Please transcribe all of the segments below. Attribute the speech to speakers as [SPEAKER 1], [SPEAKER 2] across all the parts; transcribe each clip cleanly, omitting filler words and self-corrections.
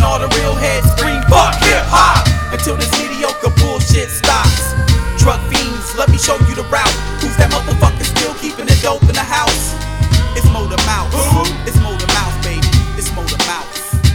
[SPEAKER 1] all the real heads scream fuck hip-hop until this mediocre bullshit stops. Drug fiends, let me show you the route. Who's that motherfucker still keeping the dope in the house? It's Motor Mouse. It's Motor Mouse, baby. It's Motor Mouse.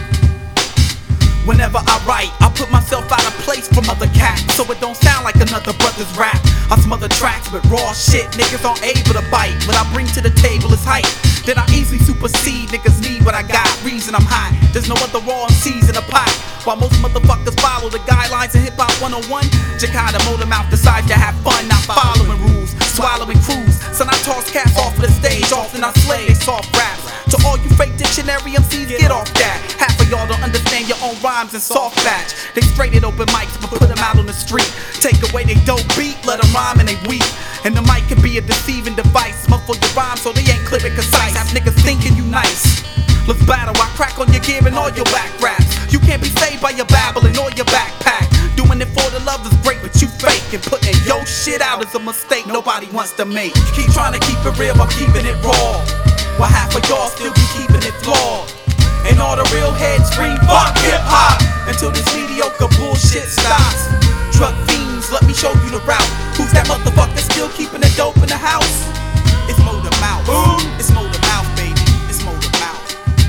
[SPEAKER 1] Whenever I write, I put myself out of place from other cats, so it don't sound like another brother's rap. I smother tracks with raw shit niggas aren't able to bite. What I bring to the table is hype. Then I easily supersede, niggas need what I got. Reason I'm hot, there's no other raw MCs in the pot. While most motherfuckers follow the guidelines of Hip Hop 101, Jakarta Motor Mouth decides to have fun, not following rules, swallowing crews. So I toss cats off of the stage, often I slay they soft raps. To all you fake dictionary MCs, get off that. Half of y'all don't understand your own rhymes and soft batch. They straight it open mics, but put them out on the street. Take away they dope beat, let them rhyme and they weak. And the mic can be a deceiving device. Muffle your rhymes so they ain't clear and concise. Have niggas thinking you nice. Let's battle, I crack on your gear and all your whack raps. You can't be saved by your babbling or your backpack. Doing it for the love is great, but you fake. And putting your shit out is a mistake nobody wants to make. Keep trying to keep it real, I'm keeping it raw. While half of y'all still be keeping it flawed. And all the real heads scream fuck hip-hop until this mediocre bullshit stops. Drug fiends, let me show you the route. Who's that motherfucker still keeping the dope in the house? It's Motor Mouth. It's Motor Mouth, baby. It's Motor Mouth.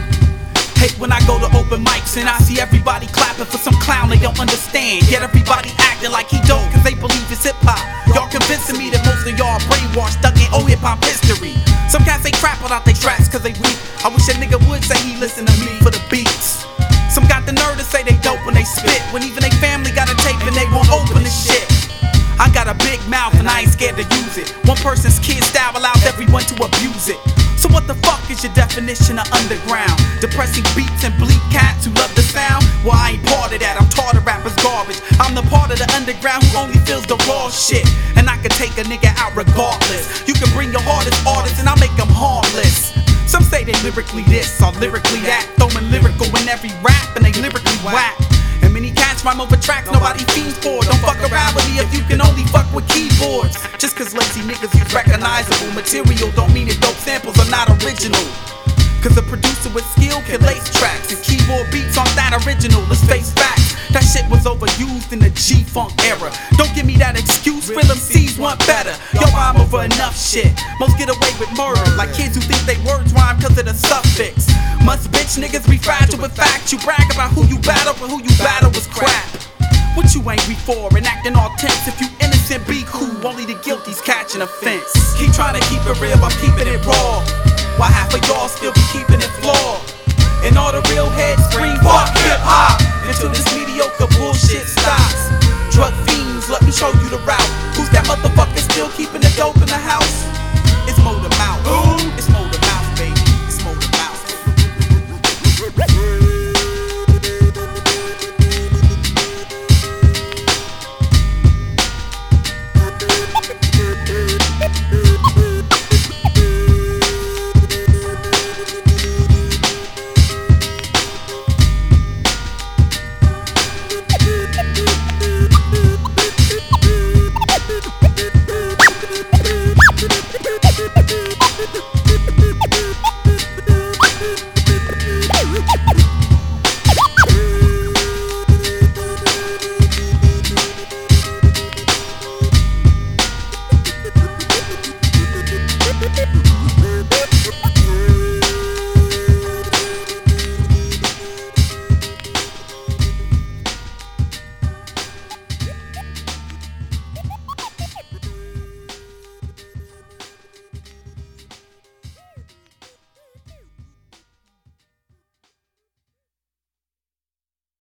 [SPEAKER 1] Hate when I go to open mics and I see everybody clapping for some clown they don't understand. Yet everybody acting like he dope cause they believe it's hip-hop. Y'all convincing me that most of y'all brainwashed, stuck in old hip-hop history. Some cats they crap out they tracks cause they weak. I wish a nigga would say he listen to me for the beats. Some got the nerve to say they dope when they spit, when even they family got a tape and they won't open the shit. I got a big mouth and I ain't scared to use it. One person's kid style allows everyone to abuse it. So what the fuck is your definition of underground? Depressing beats and bleak cats who love the sound? Well, I ain't part of that, I'm taught of rappers garbage. I'm the part of the underground who only feels the raw shit. And I can take a nigga out regardless. You can bring your hardest artists and I'll make them harmless. Some say they lyrically this or lyrically that, throwing lyrical in every rap and they lyrically whack. And many cats rhyme over tracks nobody fiends for. Don't fuck around with me if you can only fuck with keyboards. Just cause lazy niggas use recognizable material don't mean that dope samples are not original. Cause a producer with skill can lace tracks and keyboard beats aren't that original. Let's face facts, that shit was overused in the G-Funk era. Don't give me that excuse, real MCs want better. Y'all rhyme over enough shit, most get away with murder. Like kids who think they words rhyme cause of the suffix. Must bitch niggas be fragile with facts. You brag about who you battle, but who you battle was crap. What you angry for and acting all tense? If you innocent, be cool, only the guilty's catching offense. Keep trying to keep it real, I'm keeping it raw. While half of y'all still be keeping it flawed. And all the real heads scream fuck hip-hop until this mediocre bullshit stops. Drug fiends, let me show you the route. Who's that motherfucker still keeping the dope in the house? It's Motor Mouth.